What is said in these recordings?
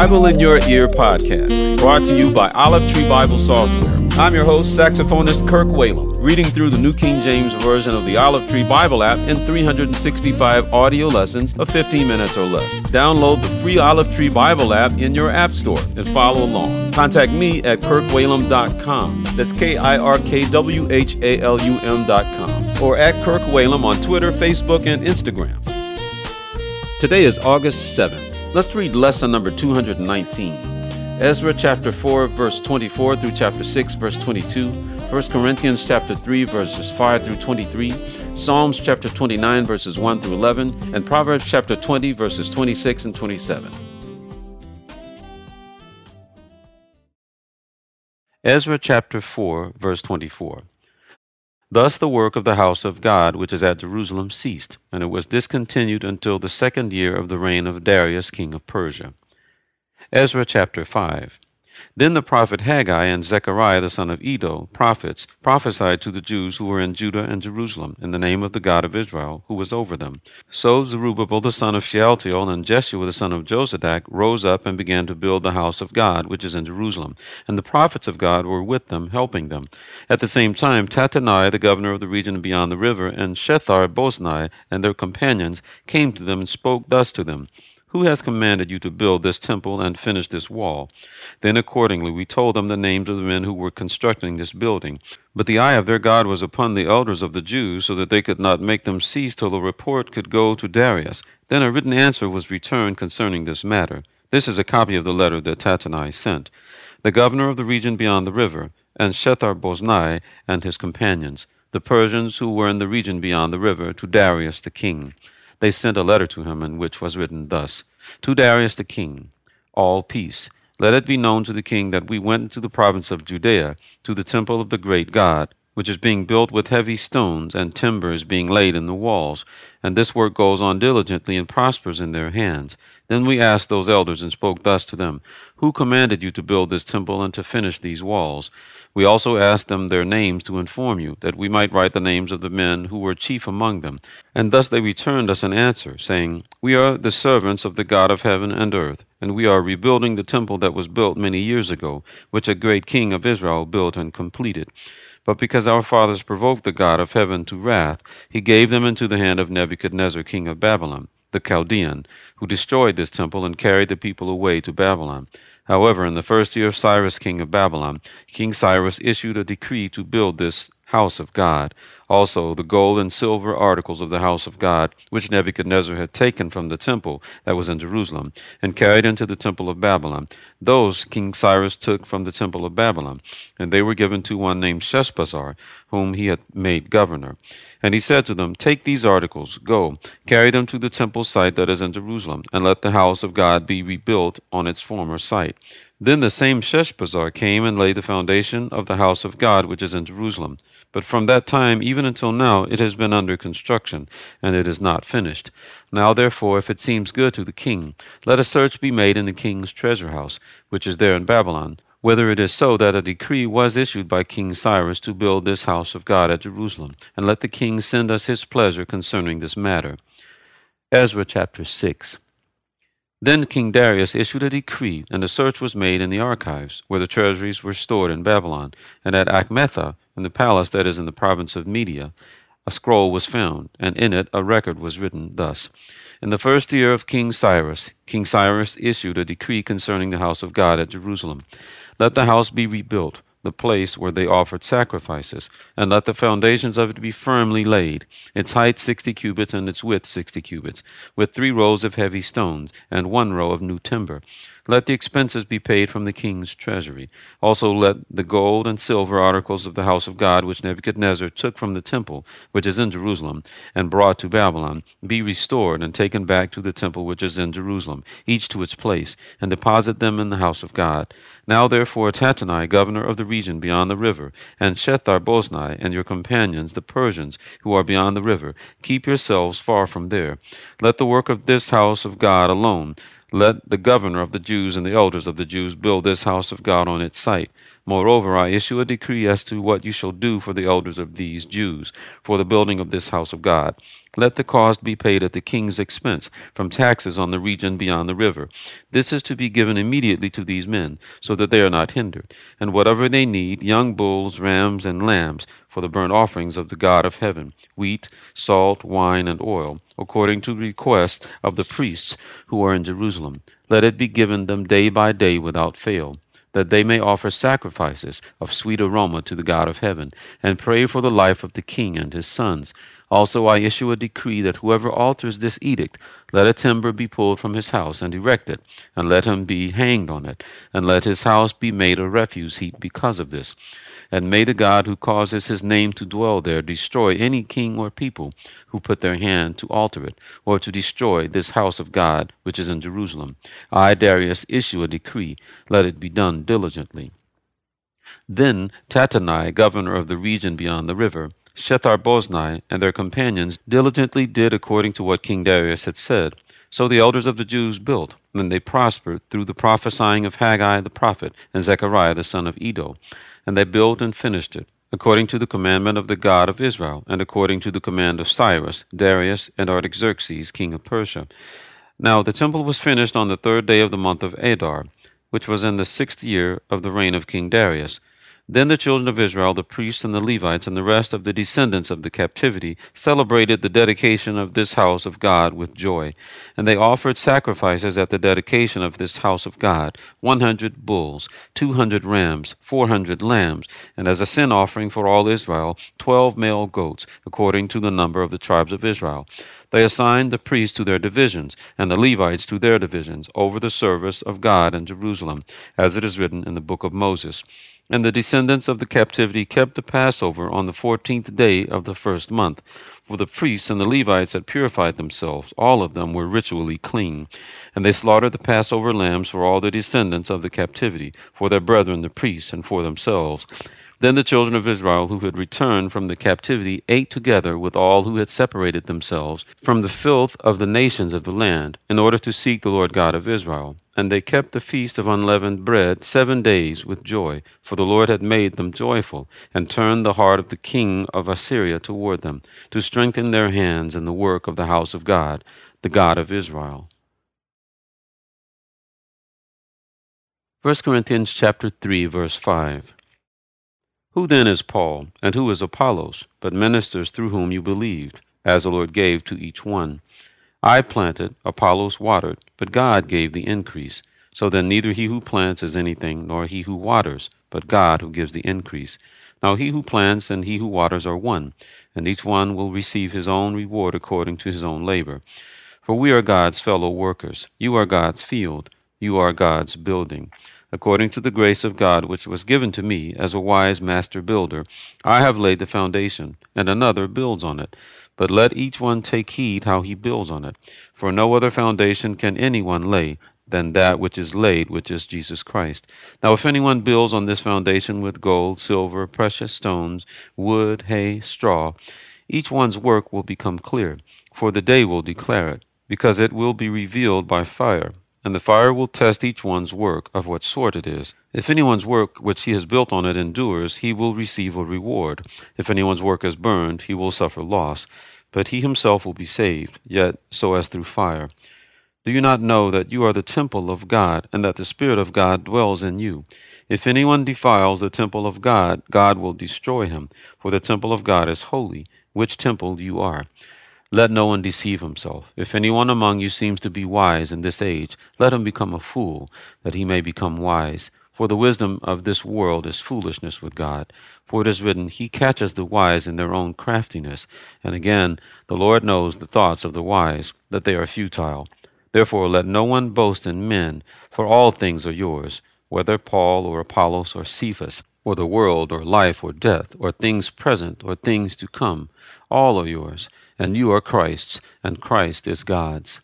Bible in Your Ear podcast, brought to you by Olive Tree Bible Software. I'm your host, saxophonist Kirk Whalum, reading through the New King James Version of the Olive Tree Bible app in 365 audio lessons of 15 minutes or less. Download the free Olive Tree Bible app in your app store and follow along. Contact me at kirkwhalum.com. That's KIRKWHALUM.com. Or at Kirk Whalum on Twitter, Facebook, and Instagram. Today is August 7th. Let's read lesson number 219. Ezra chapter 4, verse 24 through chapter 6, verse 22. 1 Corinthians chapter 3, verses 5 through 23. Psalms chapter 29, verses 1 through 11. And Proverbs chapter 20, verses 26 and 27. Ezra chapter 4, verse 24. Thus the work of the house of God which is at Jerusalem ceased, and it was discontinued until the 2nd year of the reign of Darius king of Persia. Ezra chapter 5. Then the prophet Haggai and Zechariah the son of Iddo, prophets, prophesied to the Jews who were in Judah and Jerusalem, in the name of the God of Israel, who was over them. So Zerubbabel the son of Shealtiel and Jeshua the son of Jozadak rose up and began to build the house of God, which is in Jerusalem, and the prophets of God were with them, helping them. At the same time Tattenai, the governor of the region beyond the river, and Shethar-boznai and their companions came to them and spoke thus to them: Who has commanded you to build this temple and finish this wall? Then accordingly we told them the names of the men who were constructing this building. But the eye of their God was upon the elders of the Jews, so that they could not make them cease till the report could go to Darius. Then a written answer was returned concerning this matter. This is a copy of the letter that Tattenai sent. The governor of the region beyond the river, and Shethar-boznai and his companions, the Persians who were in the region beyond the river, to Darius the king. They sent a letter to him, in which was written thus: To Darius the king, all peace. Let it be known to the king that we went into the province of Judea, to the temple of the great God, which is being built with heavy stones, and timber is being laid in the walls. And this work goes on diligently and prospers in their hands. Then we asked those elders and spoke thus to them: Who commanded you to build this temple and to finish these walls? We also asked them their names to inform you, that we might write the names of the men who were chief among them. And thus they returned us an answer, saying, We are the servants of the God of heaven and earth, and we are rebuilding the temple that was built many years ago, which a great king of Israel built and completed. But because our fathers provoked the God of heaven to wrath, he gave them into the hand of Nebuchadnezzar king of Babylon, the Chaldean, who destroyed this temple and carried the people away to Babylon. However, in the 1st year of Cyrus king of Babylon, King Cyrus issued a decree to build this house of God. Also the gold and silver articles of the house of God, which Nebuchadnezzar had taken from the temple that was in Jerusalem, and carried into the temple of Babylon, those King Cyrus took from the temple of Babylon, and they were given to one named Sheshbazzar, whom he had made governor. And he said to them, Take these articles, go, carry them to the temple site that is in Jerusalem, and let the house of God be rebuilt on its former site. Then the same Sheshbazzar came and laid the foundation of the house of God which is in Jerusalem. But from that time even until now it has been under construction, and it is not finished. Now therefore, if it seems good to the king, let a search be made in the king's treasure house, which is there in Babylon, whether it is so that a decree was issued by King Cyrus to build this house of God at Jerusalem, and let the king send us his pleasure concerning this matter. Ezra chapter 6. Then King Darius issued a decree, and a search was made in the archives, where the treasuries were stored in Babylon, and at Achmetha, in the palace that is in the province of Media, a scroll was found, and in it a record was written thus: In the 1st year of King Cyrus issued a decree concerning the house of God at Jerusalem. Let the house be rebuilt, the place where they offered sacrifices, and let the foundations of it be firmly laid, its height 60 cubits and its width 60 cubits, with 3 rows of heavy stones, and 1 row of new timber. Let the expenses be paid from the king's treasury. Also let the gold and silver articles of the house of God, which Nebuchadnezzar took from the temple, which is in Jerusalem, and brought to Babylon, be restored and taken back to the temple which is in Jerusalem, each to its place, and deposit them in the house of God. Now therefore Tattenai, governor of the region beyond the river, and Shethar-boznai, and your companions, the Persians, who are beyond the river, keep yourselves far from there. Let the work of this house of God alone. Let the governor of the Jews and the elders of the Jews build this house of God on its site. Moreover, I issue a decree as to what you shall do for the elders of these Jews, for the building of this house of God. Let the cost be paid at the king's expense, from taxes on the region beyond the river. This is to be given immediately to these men, so that they are not hindered. And whatever they need, young bulls, rams, and lambs, for the burnt offerings of the God of heaven, wheat, salt, wine, and oil, according to the request of the priests who are in Jerusalem. Let it be given them day by day without fail, that they may offer sacrifices of sweet aroma to the God of heaven, and pray for the life of the king and his sons. Also I issue a decree that whoever alters this edict, let a timber be pulled from his house and erected, and let him be hanged on it, and let his house be made a refuse heap because of this. And may the God who causes his name to dwell there destroy any king or people who put their hand to alter it, or to destroy this house of God which is in Jerusalem. I, Darius, issue a decree, let it be done diligently. Then Tattenai, governor of the region beyond the river, Shethar-boznai, and their companions diligently did according to what King Darius had said. So the elders of the Jews built, and they prospered through the prophesying of Haggai the prophet and Zechariah the son of Iddo. And they built and finished it, according to the commandment of the God of Israel, and according to the command of Cyrus, Darius, and Artaxerxes, king of Persia. Now the temple was finished on the 3rd day of the month of Adar, which was in the 6th year of the reign of King Darius. Then the children of Israel, the priests and the Levites, and the rest of the descendants of the captivity, celebrated the dedication of this house of God with joy. And they offered sacrifices at the dedication of this house of God, 100 bulls, 200 rams, 400 lambs, and as a sin offering for all Israel, 12 male goats, according to the number of the tribes of Israel. They assigned the priests to their divisions, and the Levites to their divisions, over the service of God in Jerusalem, as it is written in the book of Moses. And the descendants of the captivity kept the Passover on the 14th day of the 1st month. For the priests and the Levites had purified themselves. All of them were ritually clean. And they slaughtered the Passover lambs for all the descendants of the captivity, for their brethren the priests, and for themselves. Then the children of Israel who had returned from the captivity ate together with all who had separated themselves from the filth of the nations of the land, in order to seek the Lord God of Israel. And they kept the feast of unleavened bread 7 days with joy, for the Lord had made them joyful, and turned the heart of the king of Assyria toward them, to strengthen their hands in the work of the house of God, the God of Israel. 1 Corinthians chapter 3, verse 5. Who then is Paul, and who is Apollos, but ministers through whom you believed, as the Lord gave to each one? I planted, Apollos watered, but God gave the increase. So then neither he who plants is anything, nor he who waters, but God who gives the increase. Now he who plants and he who waters are one, and each one will receive his own reward according to his own labor. For we are God's fellow workers. You are God's field. You are God's building. According to the grace of God which was given to me as a wise master builder, I have laid the foundation, and another builds on it. But let each one take heed how he builds on it. For no other foundation can anyone lay than that which is laid, which is Jesus Christ. Now if anyone builds on this foundation with gold, silver, precious stones, wood, hay, straw, each one's work will become clear, for the day will declare it, because it will be revealed by fire. And the fire will test each one's work of what sort it is. If anyone's work which he has built on it endures, he will receive a reward. If anyone's work is burned, he will suffer loss. But he himself will be saved, yet so as through fire. Do you not know that you are the temple of God, and that the Spirit of God dwells in you? If anyone defiles the temple of God, God will destroy him, for the temple of God is holy, which temple you are. Let no one deceive himself. If anyone among you seems to be wise in this age, let him become a fool, that he may become wise. For the wisdom of this world is foolishness with God. For it is written, He catches the wise in their own craftiness. And again, the Lord knows the thoughts of the wise, that they are futile. Therefore let no one boast in men, for all things are yours, whether Paul or Apollos or Cephas, or the world, or life, or death, or things present, or things to come. All are yours, and you are Christ's, and Christ is God's.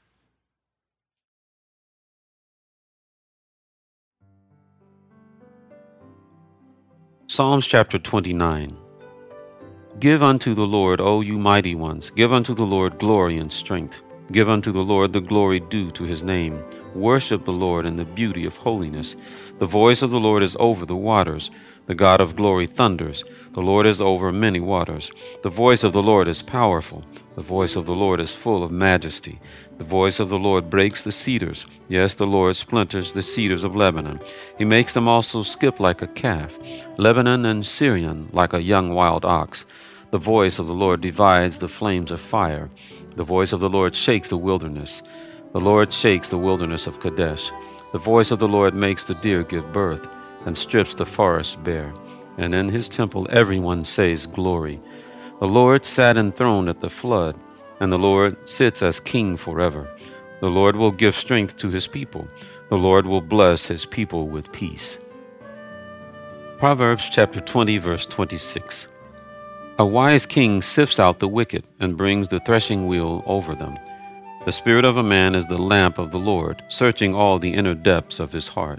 Psalms chapter 29. Give unto the Lord, O you mighty ones, give unto the Lord glory and strength. Give unto the Lord the glory due to his name. Worship the Lord in the beauty of holiness. The voice of the Lord is over the waters. The God of glory thunders. The Lord is over many waters. The voice of the Lord is powerful. The voice of the Lord is full of majesty. The voice of the Lord breaks the cedars. Yes, the Lord splinters the cedars of Lebanon. He makes them also skip like a calf. Lebanon and Syrian like a young wild ox. The voice of the Lord divides the flames of fire. The voice of the Lord shakes the wilderness. The Lord shakes the wilderness of Kadesh. The voice of the Lord makes the deer give birth, and strips the forest bare. And in his temple everyone says, Glory. The Lord sat enthroned at the flood, and the Lord sits as king forever. The Lord will give strength to his people. The Lord will bless his people with peace. Proverbs chapter 20, verse 26. A wise king sifts out the wicked and brings the threshing wheel over them. The spirit of a man is the lamp of the Lord, searching all the inner depths of his heart.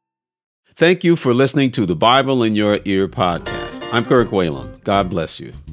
Thank you for listening to the Bible in Your Ear podcast. I'm Kirk Whalum. God bless you.